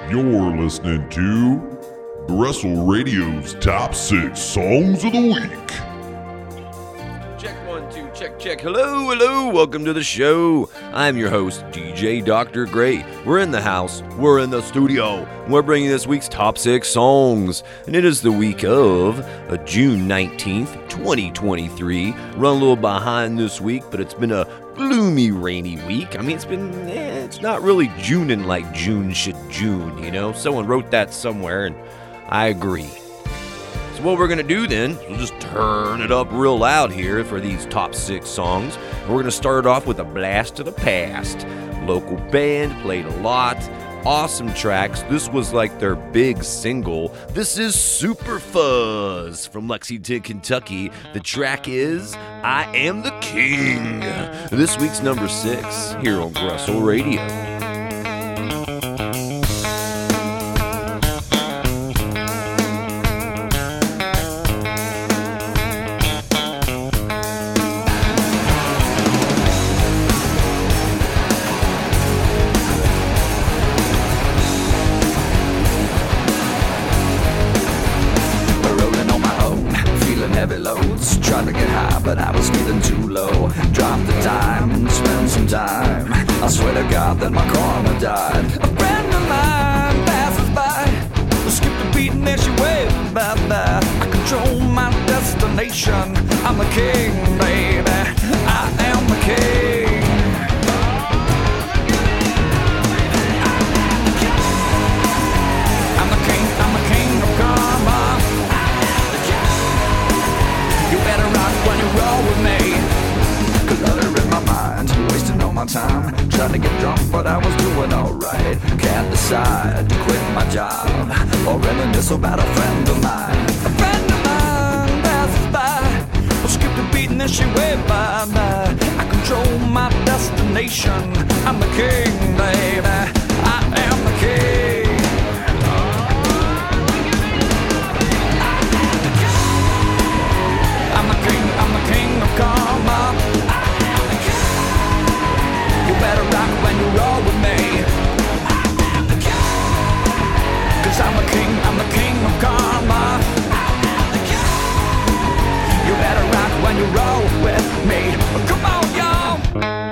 You're listening to Brestle Radio's Top 6 Songs of the Week. Check 1, 2, check. Hello. Welcome to the show. I'm your host, DJ Dr. Gray. We're in the house. We're in the studio. We're bringing this week's Top 6 Songs. And it is the week of June 19th, 2023. Run a little behind this week, but it's been a gloomy, rainy week. I mean, it's not really Junin' like June should June, you know? Someone wrote that somewhere, and I agree. So what we're going to do then, we'll just turn it up real loud here for these top 6 songs. And we're going to start it off with a blast of the past. Local band, played a lot. Awesome tracks. This was like their big single. This is Super Fuzz from Lexington, Kentucky. The track is I Am the King. This week's number 6 here on Brestle Radio. But I was feeling too low. Dropped the dime and spent some time. I swear to God that my karma died. A friend of mine passes by, skipped a beat and then she waved bye-bye. I control my destination. I'm the king, baby. I am the king. I'm the king of karma. You better rock when you roll with me. Cause other in my mind, wasting all my time, trying to get drunk but I was doing alright. Can't decide to quit my job or reminisce about a friend of mine. A friend of mine passes by, skipped a beat and then she waved bye-bye. I control my destination. I'm the king, baby. I am the king. I'm the king of karma. You better rock when you roll with me. Cause I'm the king of karma. You better rock when you roll with me. Come on, y'all.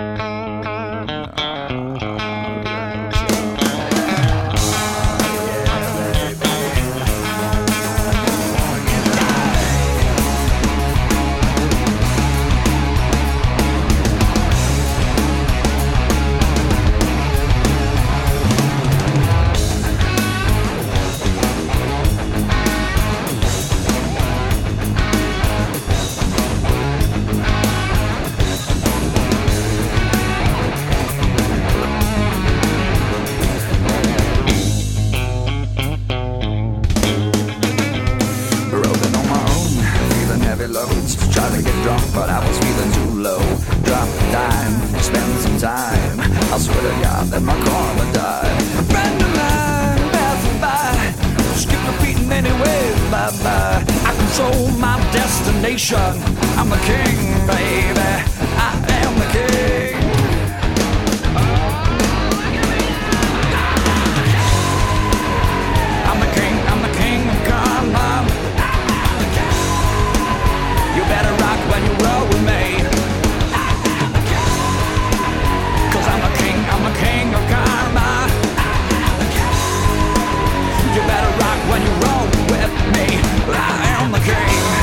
I'm the king, baby. I am the king. I'm the king of karma. You better rock when you roll with me. Cause I'm the king of karma. You better rock when you roll with me. I am the king.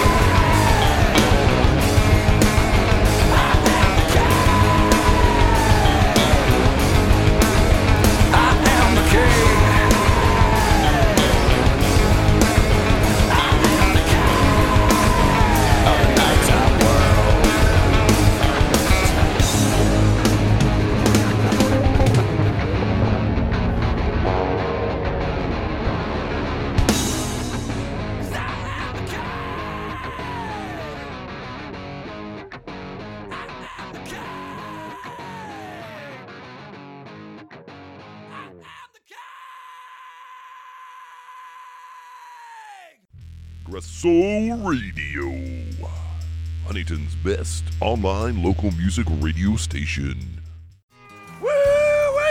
Brestle Radio, Huntington's best online local music radio station. Woo-wee!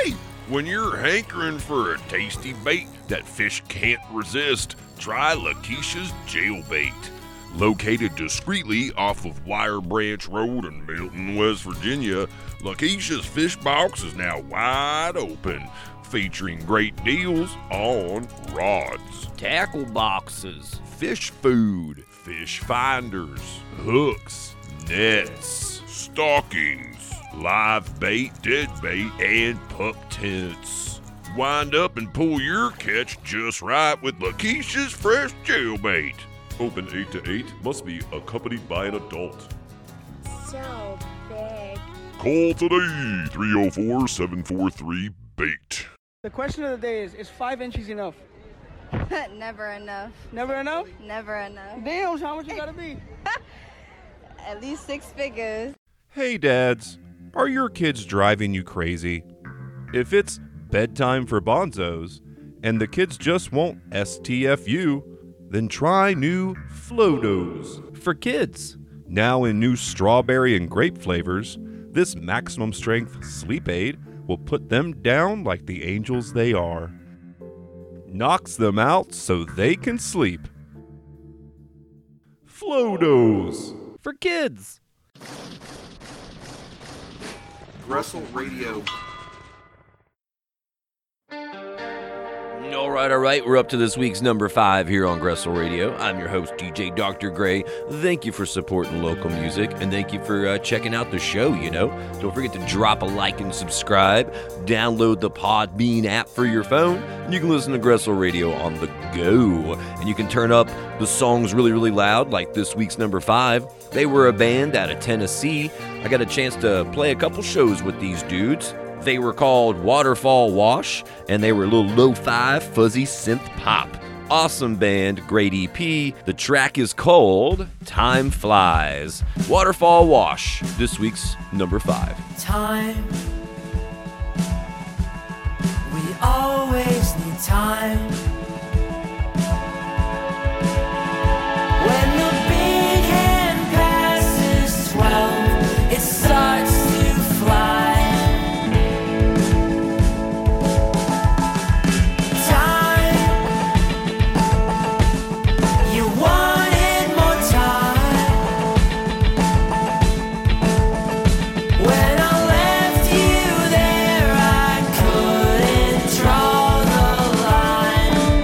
When you're hankering for a tasty bait that fish can't resist, try Lakeisha's Jailbait. Located discreetly off of Wire Branch Road in Milton, West Virginia, Lakeisha's Fish Box is now wide open, featuring great deals on rods, tackle boxes, fish food, fish finders, hooks, nets, stockings, live bait, dead bait, and pup tents. Wind up and pull your catch just right with Lakeisha's Fresh Jailbait. Open 8 to 8, must be accompanied by an adult. So big. Call today, 304-743-BAIT. The question of the day is 5 inches enough? Never enough. Never enough? Never enough. Damn, how much you gotta be? At least 6 figures. Hey dads, are your kids driving you crazy? If it's bedtime for bonzos and the kids just won't STFU, then try new Floatos for kids. Now in new strawberry and grape flavors, this maximum strength sleep aid will put them down like the angels they are. Knocks them out so they can sleep. Floatos for kids. Wrestle Radio. All right. We're up to this week's number 5 here on Gressel Radio. I'm your host, DJ Dr. Gray. Thank you for supporting local music, and thank you for checking out the show, Don't forget to drop a like and subscribe. Download the Podbean app for your phone, and you can listen to Gressel Radio on the go. And you can turn up the songs really, really loud, like this week's number 5. They were a band out of Tennessee. I got a chance to play a couple shows with these dudes. They were called Waterfall Wash, and they were a little lo-fi, fuzzy synth pop. Awesome band, great EP. The track is called Time Flies. Waterfall Wash, this week's number 5. Time. We always need time. When the big hand passes 12, it starts to fly. Draw the line.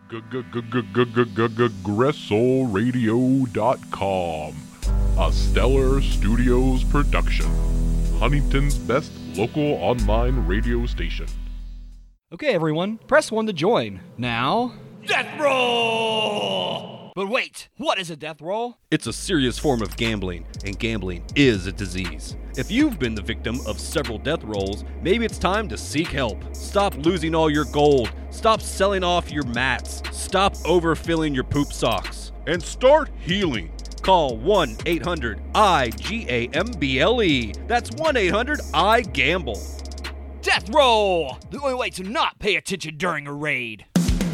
GressolRadio.com, a Stellar Studios production. Huntington's best local online radio station. Okay, everyone, press 1 to join. Now, Death Roll! But wait, what is a death roll? It's a serious form of gambling, and gambling is a disease. If you've been the victim of several death rolls, maybe it's time to seek help. Stop losing all your gold. Stop selling off your mats. Stop overfilling your poop socks. And start healing. Call 1-800-IGAMBLE. That's 1-800-I-GAMBLE. Death roll! The only way to not pay attention during a raid.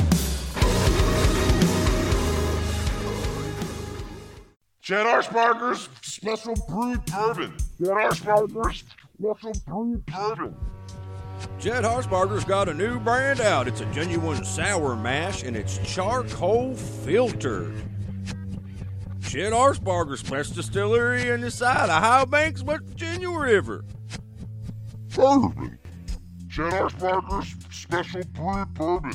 Chad Archbarger's Special Brewed Bourbon. Chad Archbarger's Special Brewed Bourbon. Jed Harshbarger's got a new brand out. It's a genuine sour mash, and it's charcoal filtered. Jed Harshbarger's best distillery in the side of High Banks, West Virginia River. Bourbon. Chad Archbarger's Special Brewed Bourbon.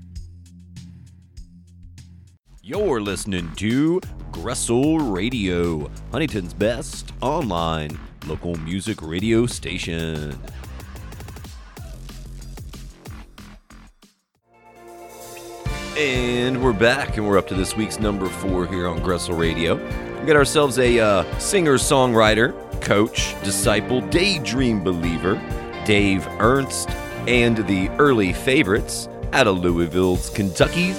You're listening to Gressel Radio, Huntington's best online local music radio station. And we're back, and we're up to this week's number 4 here on Gressel Radio. We got ourselves a singer-songwriter, coach, disciple, daydream believer, Dave Ernst, and the early favorites out of Louisville, Kentucky,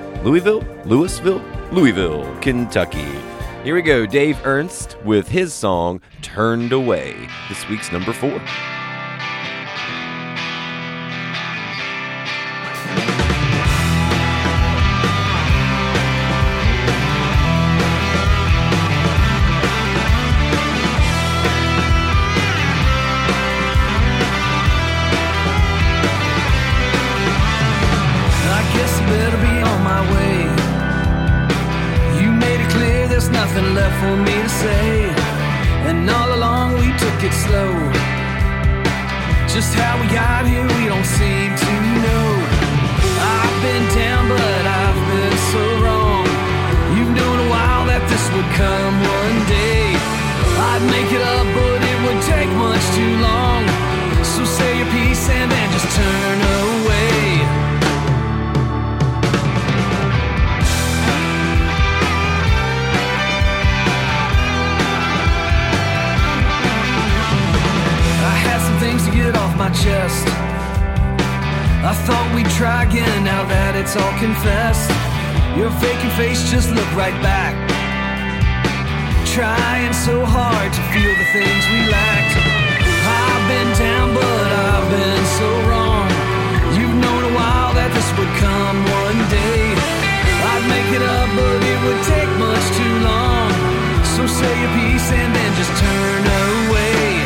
Kentucky. Here we go, Dave Ernst with his song, Turned Away, this week's number 4. Nothing left for me to say, and all along we took it slow. Just how we got here we don't seem to know. I've been down but I've been so wrong. You've known a while that this would come one day. I'd make it up but it would take much too long. So say your piece and then just turn away. Things to get off my chest. I thought we'd try again now that it's all confessed. Your faking face just looked right back. Trying so hard to feel the things we lacked. I've been down but I've been so wrong. You've known a while that this would come one day. I'd make it up but it would take much too long. So say your piece and then just turn away.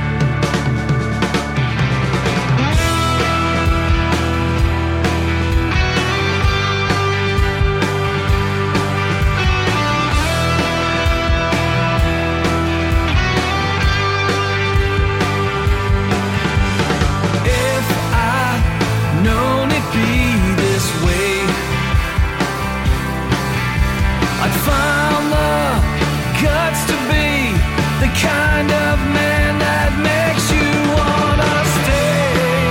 Kind of man that makes you wanna stay.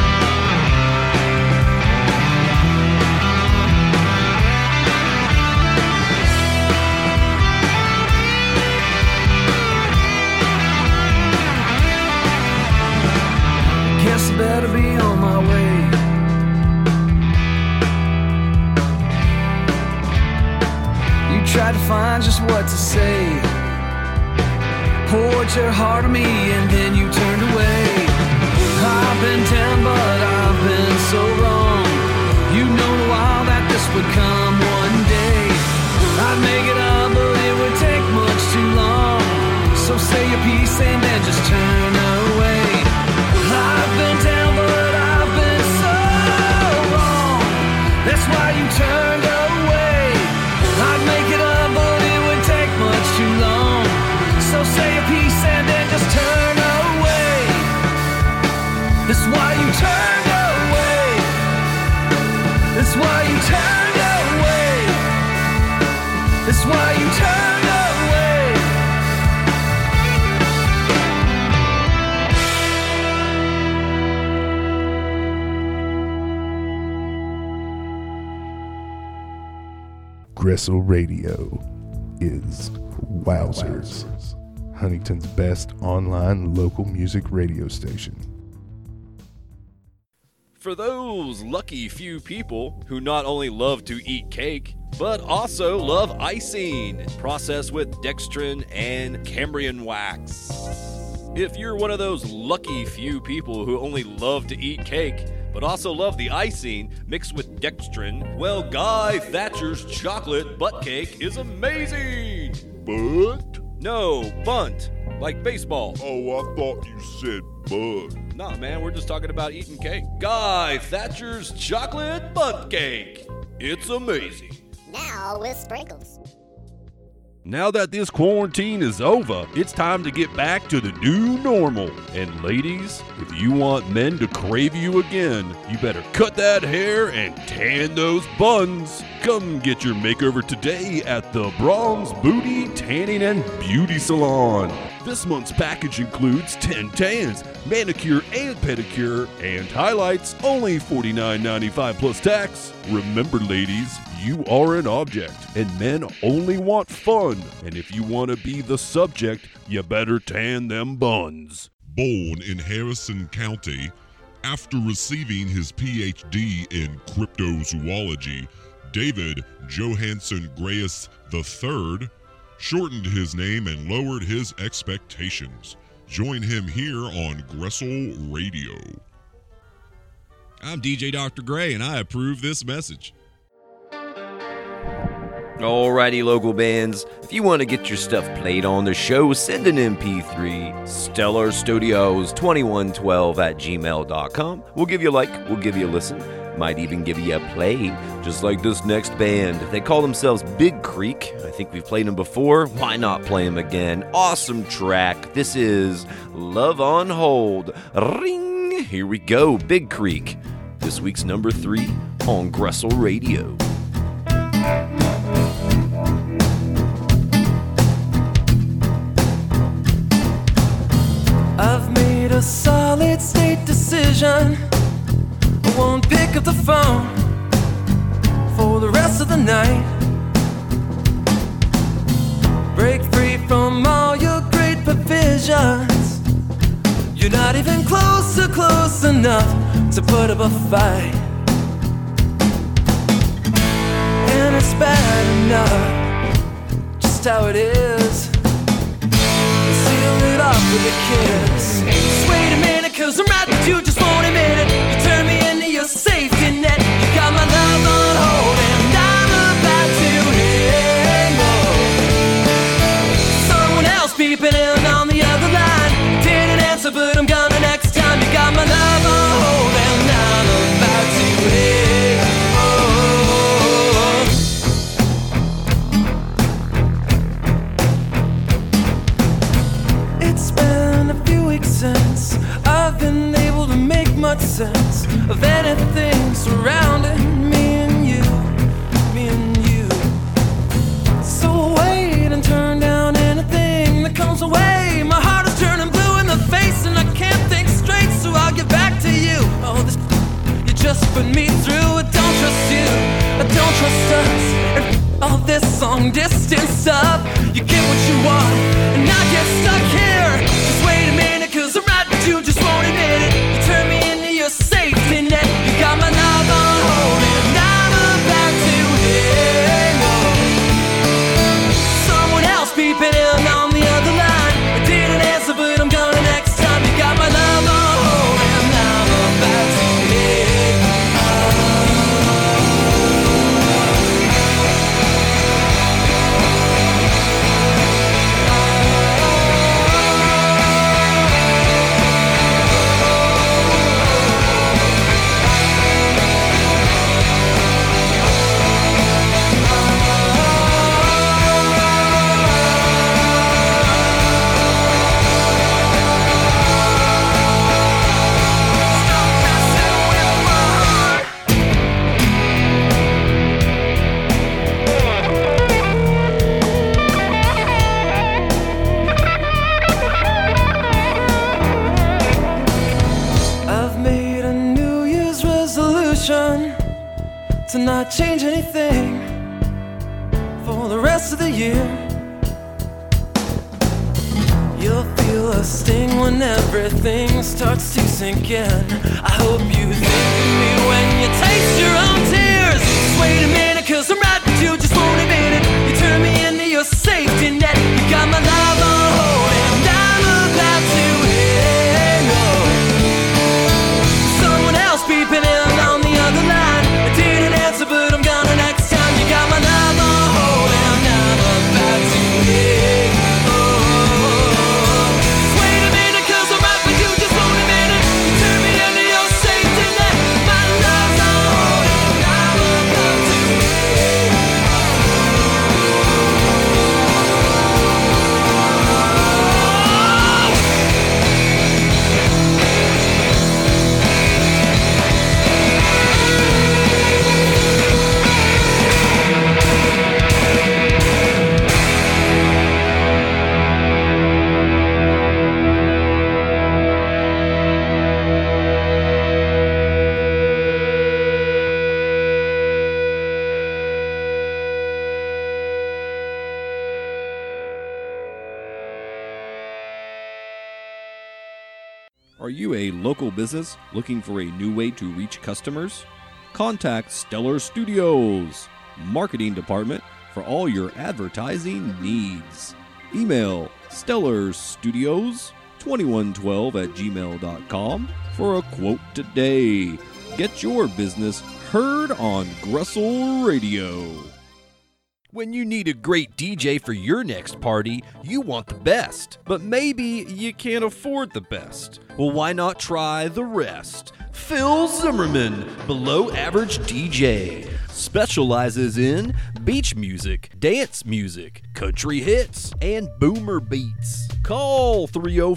Guess I better be on my way. You tried to find just what to say. Poured your heart on me and then you turned away. I've been down but I've been so wrong. You've known a while that this would come one day. I'd make it up but it would take much too long. So say your piece and then just turn away. I've been down but I've been so wrong. That's why you turned away. I'd make it up but it would take much too long. So say a piece and then just turn away. That's why you turned away. That's why you turned away. That's why you turned away. Gressel Radio is Wowzers, Huntington's best online local music radio station. For those lucky few people who not only love to eat cake, but also love icing, processed with dextrin and Cambrian wax. If you're one of those lucky few people who only love to eat cake, but also love the icing mixed with dextrin, well, Guy Thatcher's chocolate butt cake is amazing! Butt? No, bunt, like baseball. Oh, I thought you said bud. Nah, man, we're just talking about eating cake. Guy Thatcher's chocolate butt cake. It's amazing. Now with sprinkles. Now that this quarantine is over, it's time to get back to the new normal. And ladies, if you want men to crave you again, you better cut that hair and tan those buns. Come get your makeover today at the Bronze Booty Tanning and Beauty Salon. This month's package includes 10 tans, manicure and pedicure, and highlights, only $49.95 plus tax. Remember, ladies, you are an object, and men only want fun. And if you want to be the subject, you better tan them buns. Born in Harrison County, after receiving his PhD in cryptozoology, David Johansen Grayus III shortened his name and lowered his expectations. Join him here on Gressel Radio. I'm DJ Dr. Gray, and I approve this message. Alrighty, local bands, if you want to get your stuff played on the show, send an MP3, Stellar Studios 2112 at gmail.com. We'll give you a like, we'll give you a listen, might even give you a play, just like this next band. They call themselves Big Creek. I think we've played them before. Why not play them again? Awesome track. This is Love on Hold. Ring! Here we go, Big Creek. This week's number 3 on Gressel Radio. I've made a solid state decision. I won't pick up the phone for the rest of the night. Break free from all your great provisions. You're not even close enough to put up a fight. And it's bad enough, just how it is. Seal it up with a kiss. Just wait a minute, 'cause I'm right with you, just won't admit it. You turn me into your safety net. You got my love on hold, and I'm about to hang on. Someone else peeping in on the other line. Didn't answer, but I'm gonna next time. You got my love on hold, and I'm about to hang on. It's been a few weeks since I've been able to make much sense of anything surrounding me and you. So wait and turn down anything that comes away. My heart is turning blue in the face and I can't think straight, so I'll get back to you. Oh, this you just put me through. I don't trust you, I don't trust us, and all this long distance stuff. You get what you want and I get stuck here. Just wait a minute, 'cause I'm right with you, just won't admit it. You turn me into your safety net. You got my love on hold, and I'm about to hang on. Someone else peeping in on the other line. I didn't answer, but I'm gonna next time. You got my love on hold, and I'm about to hang on. anything for the rest of the year. You'll feel a sting when everything starts to sink in. I hope you think of me when you taste your own tears. Just wait a minute, 'cause I'm right, but you just won't admit it. You turn me into your safety net. You got my love on hold, and I'm about to hang on. Someone else peeping in on the other line. I didn't answer, but I'm gonna next time. You got my love on hold, and I'm about to hang on. Are you a local business looking for a new way to reach customers? Contact Stellar Studios, marketing department for all your advertising needs. Email stellarstudios2112@gmail.com for a quote today. Get your business heard on Gressel Radio. When you need a great DJ for your next party, you want the best. But maybe you can't afford the best. Well, why not try the rest? Phil Zimmerman, Below Average DJ, specializes in beach music, dance music, country hits, and boomer beats. Call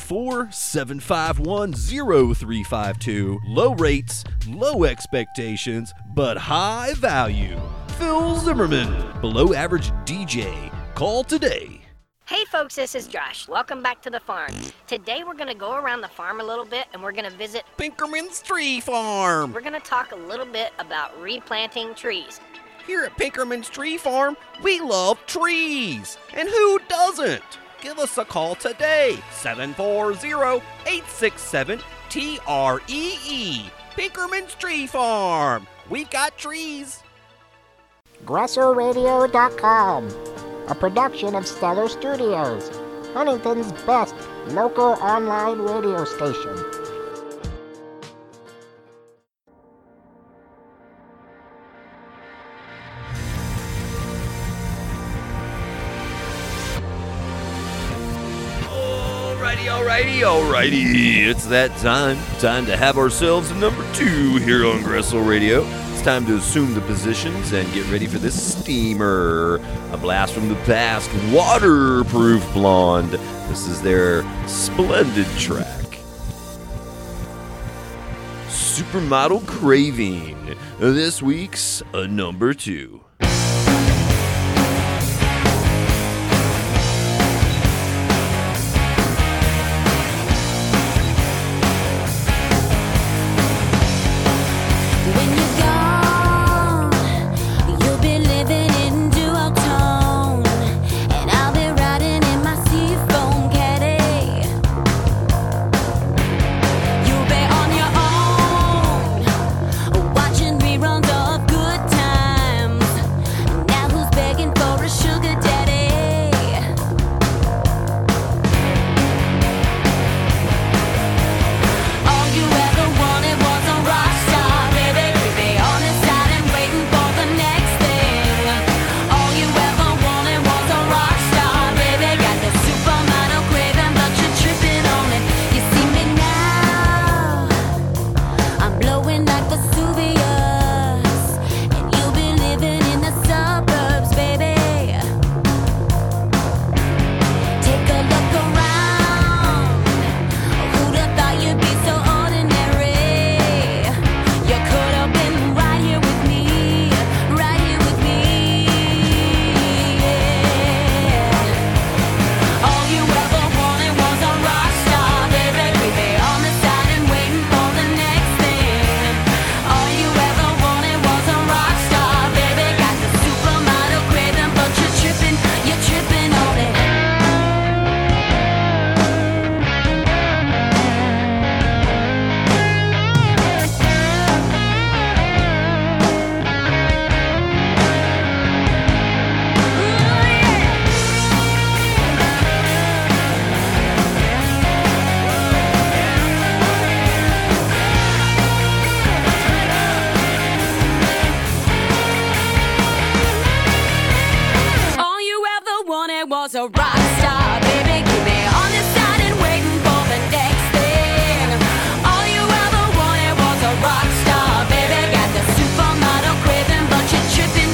304-751-0352. Low rates, low expectations, but high value. Phil Zimmerman, Below Average DJ. Call today. Hey folks, this is Josh. Welcome back to the farm. Today we're going to go around the farm a little bit and we're going to visit Pinkerman's Tree Farm. We're going to talk a little bit about replanting trees. Here at Pinkerman's Tree Farm, we love trees. And who doesn't? Give us a call today. 740-867-TREE. Pinkerman's Tree Farm. We've got trees. GresselRadio.com, a production of Stellar Studios, Huntington's best local online radio station. Alrighty. It's that time. Time to have ourselves a number 2 here on Gressel Radio. It's time to assume the positions and get ready for this steamer. A blast from the past, Waterproof Blonde. This is their splendid track. Supermodel Craving. This week's number 2. Watching reruns of Good Times. was a rock star, baby. Keep me on this side and waiting for the next thing. All you ever wanted was a rock star, baby. Got the supermodel craving, but you're tripping.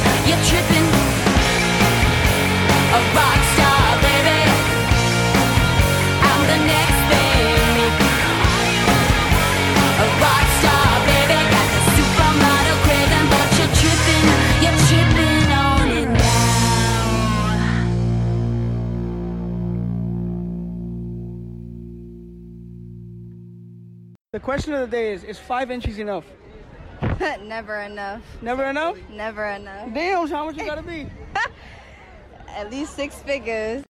A rock star, baby. I'm the next thing. A rock star, baby. Got the supermodel craving, but you're tripping on it now. The question of the day is 5 inches enough? Never enough. Never enough? Never enough. Damn, so how much you gotta be? At least 6 figures.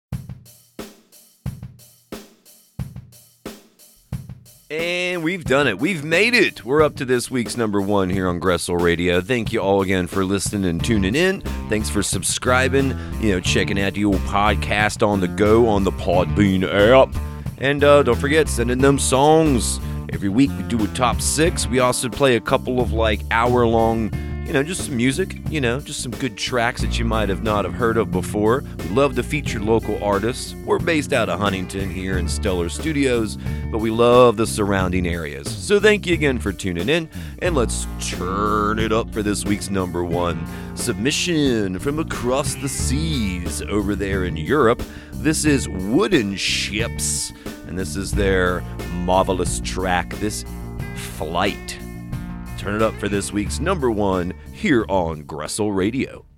And we've done it. We've made it. We're up to this week's number 1 here on Gressel Radio. Thank you all again for listening and tuning in. Thanks for subscribing, checking out the old podcast on the go on the Podbean app. And don't forget, send in them songs. Every week we do a top 6. We also play a couple of hour-long, just some music, just some good tracks that you might have not have heard of before. We love to feature local artists. We're based out of Huntington here in Stellar Studios, but we love the surrounding areas. So thank you again for tuning in, and let's turn it up for this week's number 1 submission from across the seas over there in Europe. This is Wooden Ships, and this is their marvelous track, this Flight. Turn it up for this week's number 1 here on Gressel Radio.